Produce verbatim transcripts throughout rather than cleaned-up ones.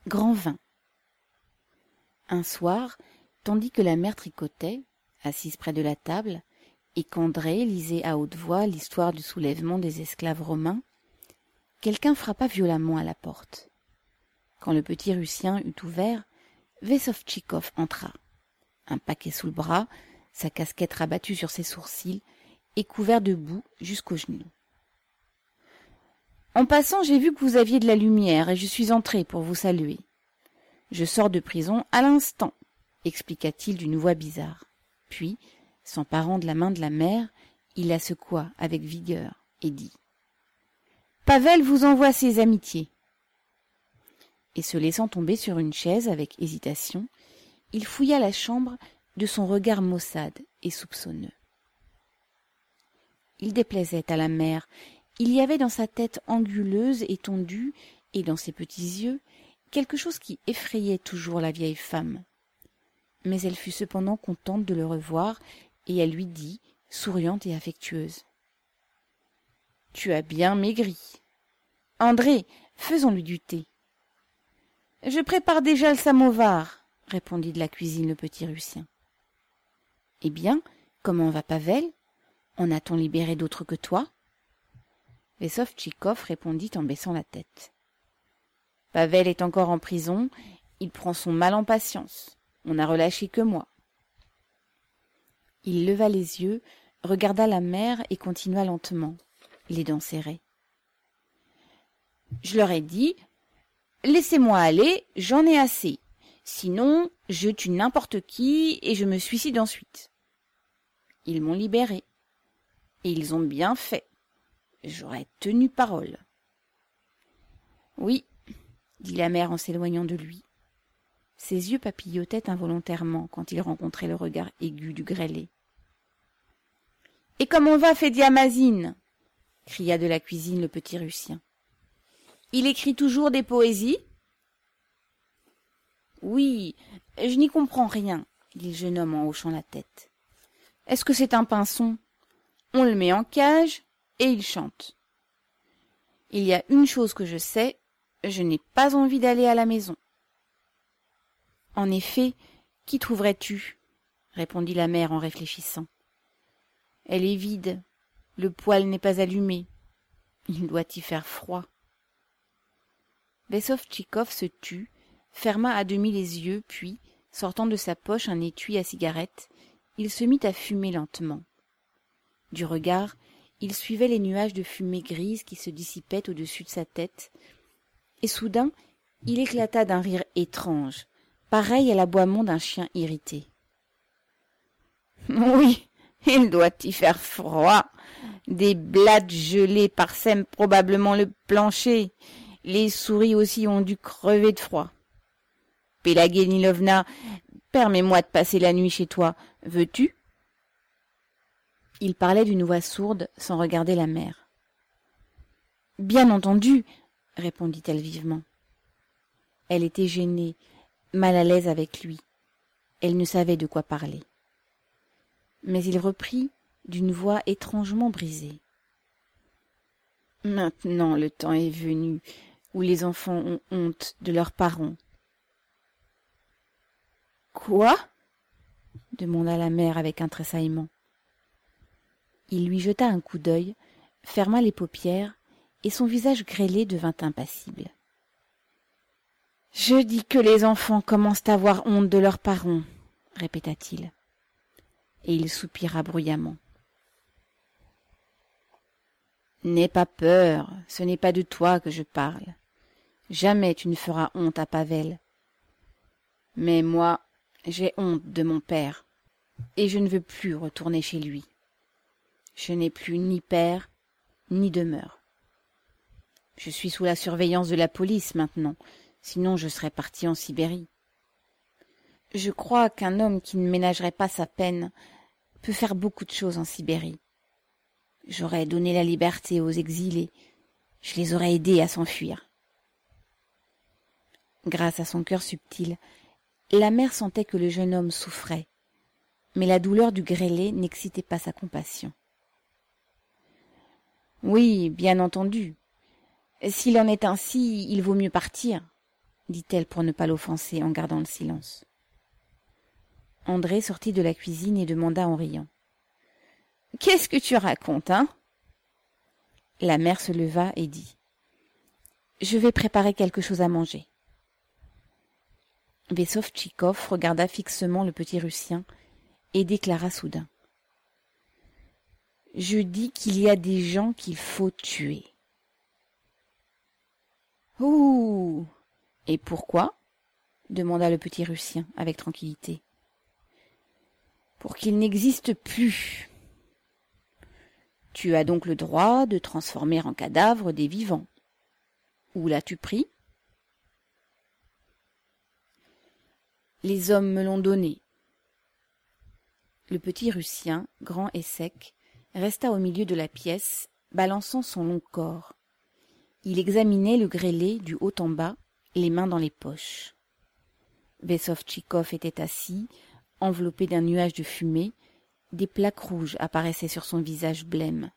grand vin. Un soir, tandis que la mère tricotait, assise près de la table, et qu'André lisait à haute voix l'histoire du soulèvement des esclaves romains, quelqu'un frappa violemment à la porte. Quand le petit Russien eut ouvert, Vessovtchikov entra, un paquet sous le bras, sa casquette rabattue sur ses sourcils et couvert de boue jusqu'aux genoux. « En passant, j'ai vu que vous aviez de la lumière et je suis entré pour vous saluer. Je sors de prison à l'instant, expliqua-t-il d'une voix bizarre. Puis, s'emparant de la main de la mère, il la secoua avec vigueur et dit « Pavel vous envoie ses amitiés. » Et se laissant tomber sur une chaise avec hésitation, il fouilla la chambre de son regard maussade et soupçonneux. Il déplaisait à la mère. Il y avait dans sa tête anguleuse et tondue, et dans ses petits yeux, quelque chose qui effrayait toujours la vieille femme. Mais elle fut cependant contente de le revoir, et elle lui dit, souriante et affectueuse. « Tu as bien maigri. André, faisons-lui du thé. »« Je prépare déjà le samovar, » répondit de la cuisine le petit Russien. « Eh bien, comment va Pavel ? En a-t-on libéré d'autres que toi ?» Vessovtchikov répondit en baissant la tête. « Pavel est encore en prison, il prend son mal en patience. On n'a relâché que moi. » Il leva les yeux, regarda la mère et continua lentement, les dents serrées. « Je leur ai dit, laissez-moi aller, j'en ai assez. Sinon, je tue n'importe qui et je me suicide ensuite. Ils m'ont libéré. Et ils ont bien fait. J'aurais tenu parole. » « Oui, » dit la mère en s'éloignant de lui. Ses yeux papillotaient involontairement quand il rencontrait le regard aigu du grêlé. « Et comment va Fédia Mazine ?» cria de la cuisine le petit Russien. « Il écrit toujours des poésies ?»« Oui, je n'y comprends rien, » dit le jeune homme en hochant la tête. « Est-ce que c'est un pinson ? On le met en cage et il chante. Il y a une chose que je sais, je n'ai pas envie d'aller à la maison. » « En effet, qui trouverais-tu » répondit la mère en réfléchissant. « Elle est vide, le poêle n'est pas allumé, il doit y faire froid. » Vessovtchikov se tut, ferma à demi les yeux, puis, sortant de sa poche un étui à cigarette, il se mit à fumer lentement. Du regard, il suivait les nuages de fumée grise qui se dissipaient au-dessus de sa tête, et soudain, il éclata d'un rire étrange, pareil à l'aboiement d'un chien irrité. « Oui, il doit y faire froid. Des blattes gelées parsèment probablement le plancher. Les souris aussi ont dû crever de froid. Pelagénilovna, permets-moi de passer la nuit chez toi. Veux-tu » Il parlait d'une voix sourde, sans regarder la mère. « Bien entendu, » répondit-elle vivement. Elle était gênée, mal à l'aise avec lui. Elle ne savait de quoi parler. Mais il reprit d'une voix étrangement brisée. « Maintenant le temps est venu où les enfants ont honte de leurs parents. »« Quoi ?» demanda la mère avec un tressaillement. Il lui jeta un coup d'œil, ferma les paupières, et son visage grêlé devint impassible. « Je dis que les enfants commencent à avoir honte de leurs parents, » répéta-t-il. Et il soupira bruyamment. « N'aie pas peur, ce n'est pas de toi que je parle. Jamais tu ne feras honte à Pavel. Mais moi, j'ai honte de mon père, et je ne veux plus retourner chez lui. Je n'ai plus ni père, ni demeure. Je suis sous la surveillance de la police maintenant, sinon je serais parti en Sibérie. Je crois qu'un homme qui ne ménagerait pas sa peine peut faire beaucoup de choses en Sibérie. J'aurais donné la liberté aux exilés, je les aurais aidés à s'enfuir. » Grâce à son cœur subtil, la mère sentait que le jeune homme souffrait, mais la douleur du grêlé n'excitait pas sa compassion. « Oui, bien entendu. S'il en est ainsi, il vaut mieux partir. dit-elle pour ne pas l'offenser en gardant le silence. André sortit de la cuisine et demanda en riant. « Qu'est-ce que tu racontes, hein ?» La mère se leva et dit. « Je vais préparer quelque chose à manger. » Vessovtchikov regarda fixement le petit Russien et déclara soudain. « Je dis qu'il y a des gens qu'il faut tuer. »« Ouh ! Et pourquoi ?» demanda le petit Russien avec tranquillité. « Pour qu'ils n'existent plus. Tu as donc le droit de transformer en cadavre des vivants. Où l'as-tu pris ? » « Les hommes me l'ont donné. » Le petit Russien, grand et sec, resta au milieu de la pièce, balançant son long corps. Il examinait le grêlé du haut en bas, les mains dans les poches. Vessovtchikov était assis, enveloppé d'un nuage de fumée. Des plaques rouges apparaissaient sur son visage blême.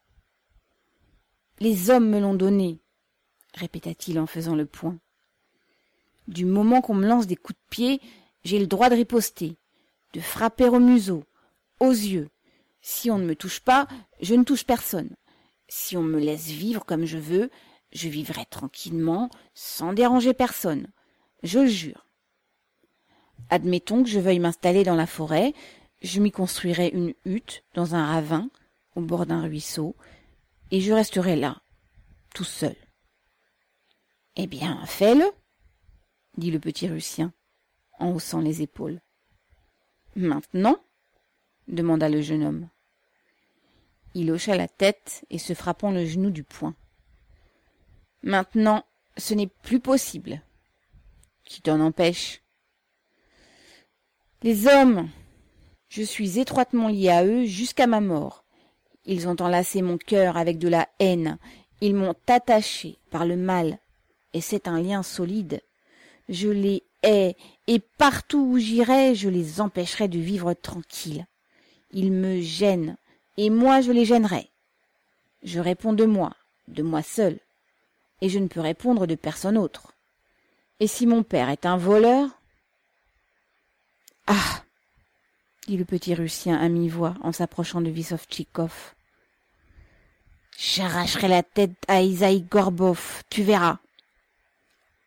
« Les hommes me l'ont donné, » répéta-t-il en faisant le point. « Du moment qu'on me lance des coups de pied, j'ai le droit de riposter, de frapper au museau, aux yeux. Si on ne me touche pas, je ne touche personne. Si on me laisse vivre comme je veux, je vivrai tranquillement, sans déranger personne. Je le jure. Admettons que je veuille m'installer dans la forêt, je m'y construirai une hutte dans un ravin, au bord d'un ruisseau, et je resterai là, tout seul. »« Eh bien, fais-le, » dit le petit Russien, en haussant les épaules. « Maintenant ?» demanda le jeune homme. Il hocha la tête et se frappant le genou du poing. « Maintenant, ce n'est plus possible. »« Qui t'en empêche ?»« Les hommes, je suis étroitement lié à eux jusqu'à ma mort. Ils ont enlacé mon cœur avec de la haine. Ils m'ont attaché par le mal. Et c'est un lien solide. Je les hais, et partout où j'irai, je les empêcherai de vivre tranquilles. Ils me gênent, et moi je les gênerai. Je réponds de moi, de moi seul, et je ne peux répondre de personne autre. Et si mon père est un voleur... » « Ah !» dit le petit Russien à mi-voix en s'approchant de Vessovtchikov. « J'arracherai la tête à Isaïe Gorbov, tu verras. »« Pourquoi ?»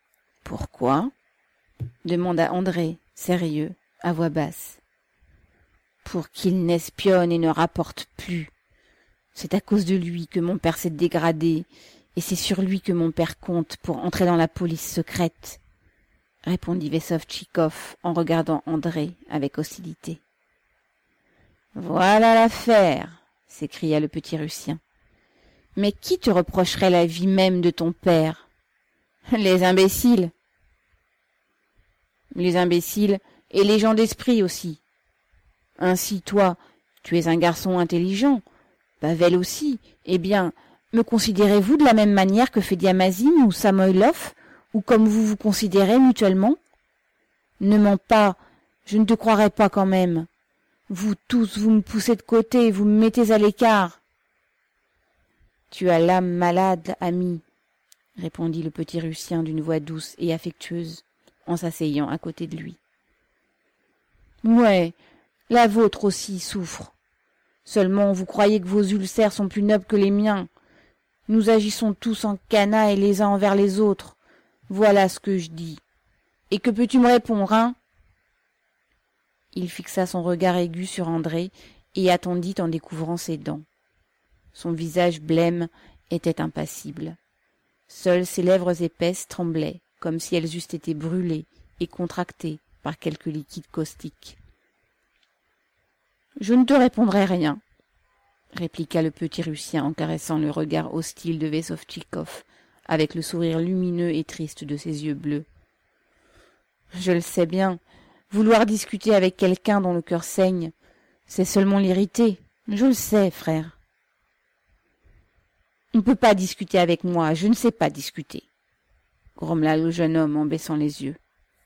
demanda André, sérieux, à voix basse. « Pour qu'il n'espionne et ne rapporte plus. C'est à cause de lui que mon père s'est dégradé, et c'est sur lui que mon père compte pour entrer dans la police secrète. » répondit Vessovtchikov en regardant André avec hostilité. « Voilà l'affaire !» s'écria le petit Russien. « Mais qui te reprocherait la vie même de ton père ? Les imbéciles !»« Les imbéciles et les gens d'esprit aussi. Ainsi, toi, tu es un garçon intelligent, Pavel aussi. Eh bien, me considérez-vous de la même manière que Fediamazine ou Samoïlov, ou comme vous vous considérez mutuellement ? Ne mens pas, je ne te croirai pas quand même. Vous tous, vous me poussez de côté et vous me mettez à l'écart. »« Tu as l'âme malade, ami, » répondit le petit Russien d'une voix douce et affectueuse, en s'asseyant à côté de lui. « Ouais, la vôtre aussi souffre. Seulement vous croyez que vos ulcères sont plus nobles que les miens. Nous agissons tous en canaille les uns envers les autres. Voilà ce que je dis. Et que peux-tu me répondre, hein ?» Il fixa son regard aigu sur André et attendit en découvrant ses dents. Son visage blême était impassible. Seules ses lèvres épaisses tremblaient, comme si elles eussent été brûlées et contractées par quelque liquide caustique. « Je ne te répondrai rien, » répliqua le petit Russien en caressant le regard hostile de Vessovtchikov, avec le sourire lumineux et triste de ses yeux bleus. « Je le sais bien, vouloir discuter avec quelqu'un dont le cœur saigne, c'est seulement l'irriter. Je le sais, frère. »« On ne peut pas discuter avec moi, je ne sais pas discuter, » grommela le jeune homme en baissant les yeux.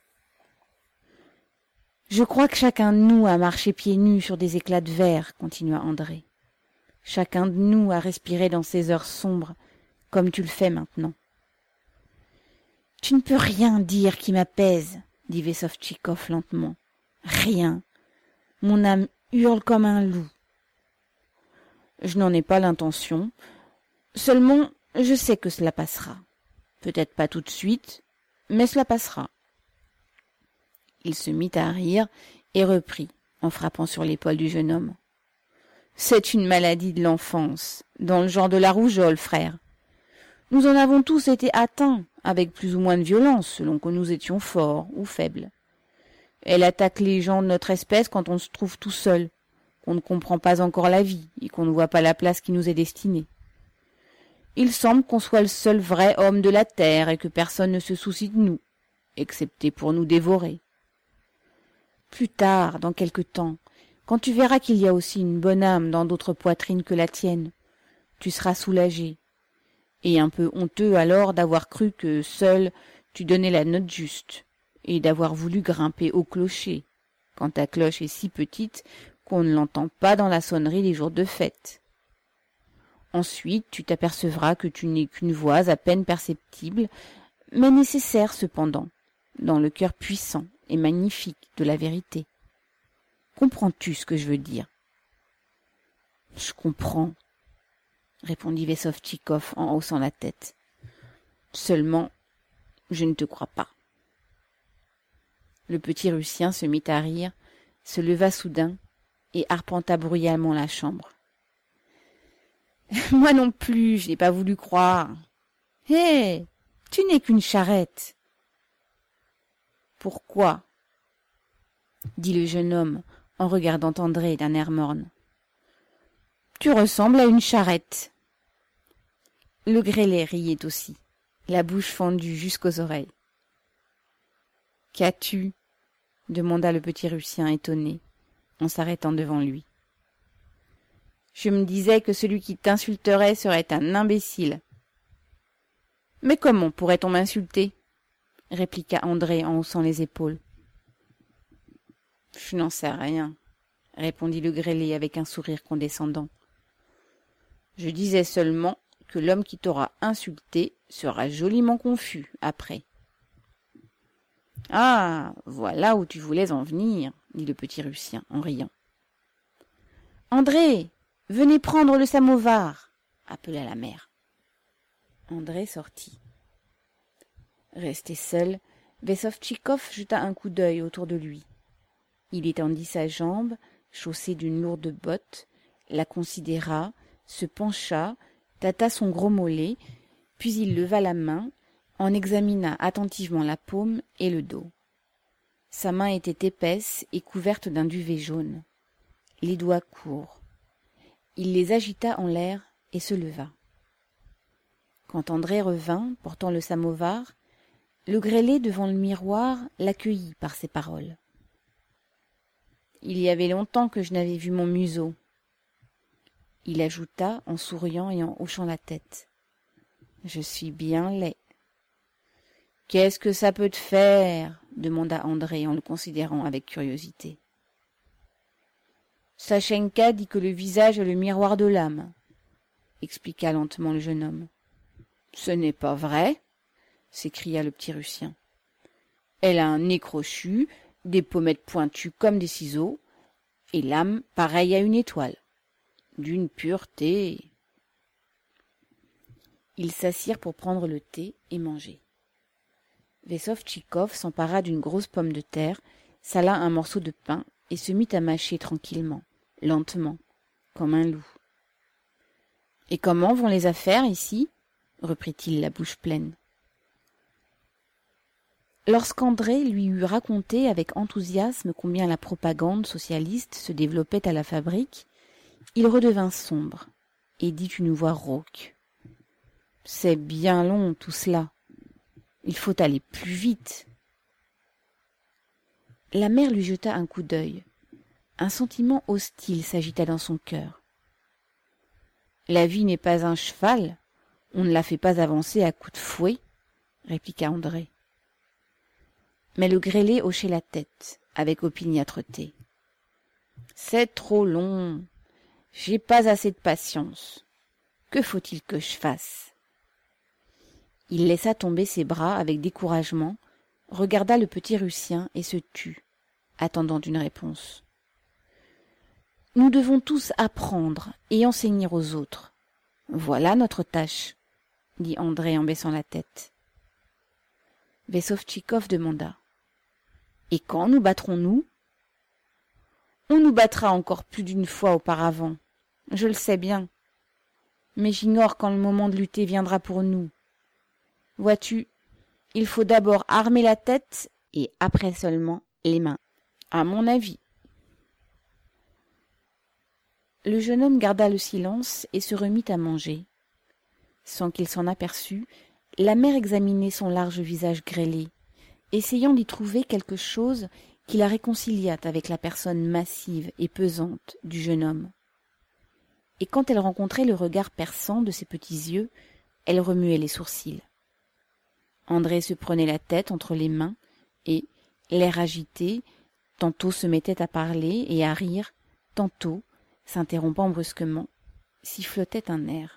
« Je crois que chacun de nous a marché pieds nus sur des éclats de verre, » continua André. « Chacun de nous a respiré dans ces heures sombres, comme tu le fais maintenant. Tu ne peux rien dire qui m'apaise, dit Vessovtchikov lentement. Rien. Mon âme hurle comme un loup. Je n'en ai pas l'intention. Seulement, je sais que cela passera. Peut-être pas tout de suite, mais cela passera. Il se mit à rire et reprit, en frappant sur l'épaule du jeune homme. C'est une maladie de l'enfance, dans le genre de la rougeole, frère. Nous en avons tous été atteints, avec plus ou moins de violence, selon que nous étions forts ou faibles. Elle attaque les gens de notre espèce quand on se trouve tout seul, qu'on ne comprend pas encore la vie et qu'on ne voit pas la place qui nous est destinée. Il semble qu'on soit le seul vrai homme de la terre et que personne ne se soucie de nous, excepté pour nous dévorer. Plus tard, dans quelque temps, quand tu verras qu'il y a aussi une bonne âme dans d'autres poitrines que la tienne, tu seras soulagé, et un peu honteux alors d'avoir cru que seul tu donnais la note juste, et d'avoir voulu grimper au clocher, quand ta cloche est si petite qu'on ne l'entend pas dans la sonnerie des jours de fête. Ensuite, tu t'apercevras que tu n'es qu'une voix à peine perceptible, mais nécessaire cependant, dans le cœur puissant et magnifique de la vérité. Comprends-tu ce que je veux dire? Je comprends, répondit Vessovtchikov en haussant la tête. Seulement, je ne te crois pas. Le petit Russien se mit à rire, se leva soudain et arpenta bruyamment la chambre. Moi non plus, je n'ai pas voulu croire. Hé, hey, tu n'es qu'une charrette. Pourquoi? Dit le jeune homme en regardant André d'un air morne. Tu ressembles à une charrette. Le grêlé riait aussi, la bouche fendue jusqu'aux oreilles. Qu'as-tu? Demanda le petit Russien étonné, en s'arrêtant devant lui. Je me disais que celui qui t'insulterait serait un imbécile. Mais comment pourrait-on m'insulter? Répliqua André en haussant les épaules. Je n'en sais rien, répondit le grêlé avec un sourire condescendant. Je disais seulement que l'homme qui t'aura insulté sera joliment confus après. Ah, voilà où tu voulais en venir, dit le petit Russien en riant. André, venez prendre le samovar, appela la mère. André sortit. Resté seul, Vessovtchikov jeta un coup d'œil autour de lui. Il étendit sa jambe, chaussée d'une lourde botte, la considéra, se pencha, tâta son gros mollet, puis il leva la main, en examina attentivement la paume et le dos. Sa main était épaisse et couverte d'un duvet jaune. Les doigts courts. Il les agita en l'air et se leva. Quand André revint, portant le samovar, le grêlé devant le miroir l'accueillit par ces paroles. Il y avait longtemps que je n'avais vu mon museau. Il ajouta en souriant et en hochant la tête. Je suis bien laid. Qu'est-ce que ça peut te faire? Demanda André en le considérant avec curiosité. Sachenka dit que le visage est le miroir de l'âme, expliqua lentement le jeune homme. Ce n'est pas vrai, s'écria le petit Russien. Elle a un nez crochu, des pommettes pointues comme des ciseaux, et l'âme pareille à une étoile, d'une pureté. Ils s'assirent pour prendre le thé et manger. Vessovtchikov s'empara d'une grosse pomme de terre, sala un morceau de pain et se mit à mâcher tranquillement, lentement, comme un loup. « Et comment vont les affaires ici ?» reprit-il la bouche pleine. Lorsqu'André lui eut raconté avec enthousiasme combien la propagande socialiste se développait à la fabrique, il redevint sombre et dit d'une voix rauque. « C'est bien long tout cela. Il faut aller plus vite. » La mère lui jeta un coup d'œil. Un sentiment hostile s'agita dans son cœur. « La vie n'est pas un cheval, on ne la fait pas avancer à coups de fouet, » répliqua André. Mais le grêlé hochait la tête, avec opiniâtreté. « C'est trop long, j'ai pas assez de patience. Que faut-il que je fasse ?» Il laissa tomber ses bras avec découragement, regarda le petit Russien et se tut, attendant une réponse. « Nous devons tous apprendre et enseigner aux autres. Voilà notre tâche, » dit André en baissant la tête. Vessovtchikov demanda. « Et quand nous battrons-nous » ? « On nous battra encore plus d'une fois auparavant, je le sais bien. Mais j'ignore quand le moment de lutter viendra pour nous. Vois-tu, il faut d'abord armer la tête et après seulement les mains, à mon avis. » Le jeune homme garda le silence et se remit à manger. Sans qu'il s'en aperçût, la mère examinait son large visage grêlé, essayant d'y trouver quelque chose qui la réconciliât avec la personne massive et pesante du jeune homme. Et quand elle rencontrait le regard perçant de ses petits yeux, elle remuait les sourcils. André se prenait la tête entre les mains et, l'air agité, tantôt se mettait à parler et à rire, tantôt, s'interrompant brusquement, sifflotait un air.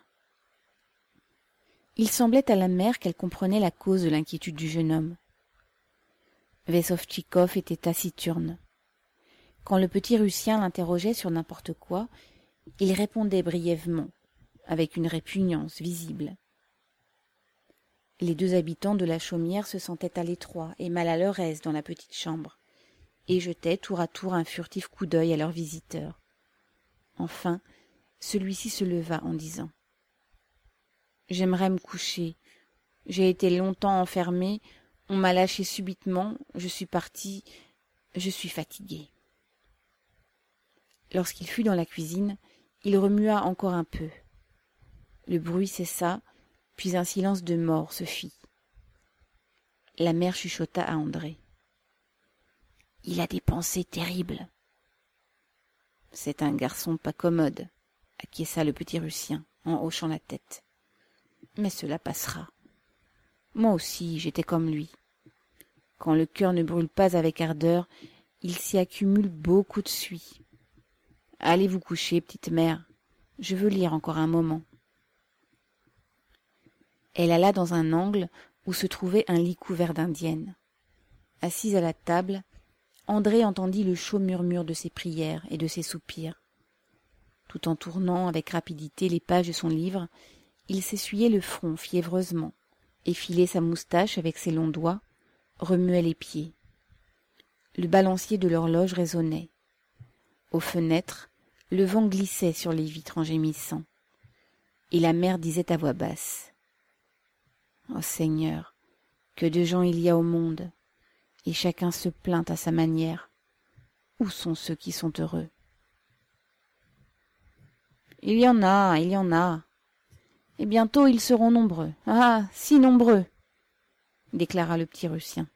Il semblait à la mère qu'elle comprenait la cause de l'inquiétude du jeune homme. Vessovtchikov était taciturne. Quand le petit Russien l'interrogeait sur n'importe quoi, il répondait brièvement, avec une répugnance visible. Les deux habitants de la chaumière se sentaient à l'étroit et mal à leur aise dans la petite chambre, et jetaient tour à tour un furtif coup d'œil à leur visiteur. Enfin, celui-ci se leva en disant « J'aimerais me coucher. J'ai été longtemps enfermé, on m'a lâché subitement, je suis parti, je suis fatigué. » Lorsqu'il fut dans la cuisine, il remua encore un peu. Le bruit cessa, puis un silence de mort se fit. La mère chuchota à André. « Il a des pensées terribles. »« C'est un garçon pas commode, » acquiesça le petit Russien en hochant la tête. « Mais cela passera. Moi aussi, j'étais comme lui. Quand le cœur ne brûle pas avec ardeur, il s'y accumule beaucoup de suie. Allez vous coucher, petite mère. Je veux lire encore un moment. » Elle alla dans un angle où se trouvait un lit couvert d'indienne. Assise à la table, André entendit le chaud murmure de ses prières et de ses soupirs. Tout en tournant avec rapidité les pages de son livre, il s'essuyait le front fiévreusement, effilait sa moustache avec ses longs doigts, remuait les pieds. Le balancier de l'horloge résonnait. Aux fenêtres, le vent glissait sur les vitres en gémissant. Et la mère disait à voix basse « Ô Seigneur, que de gens il y a au monde, et chacun se plaint à sa manière. Où sont ceux qui sont heureux ?» « Il y en a, il y en a. Et bientôt ils seront nombreux. Ah, si nombreux !» déclara le petit Russien.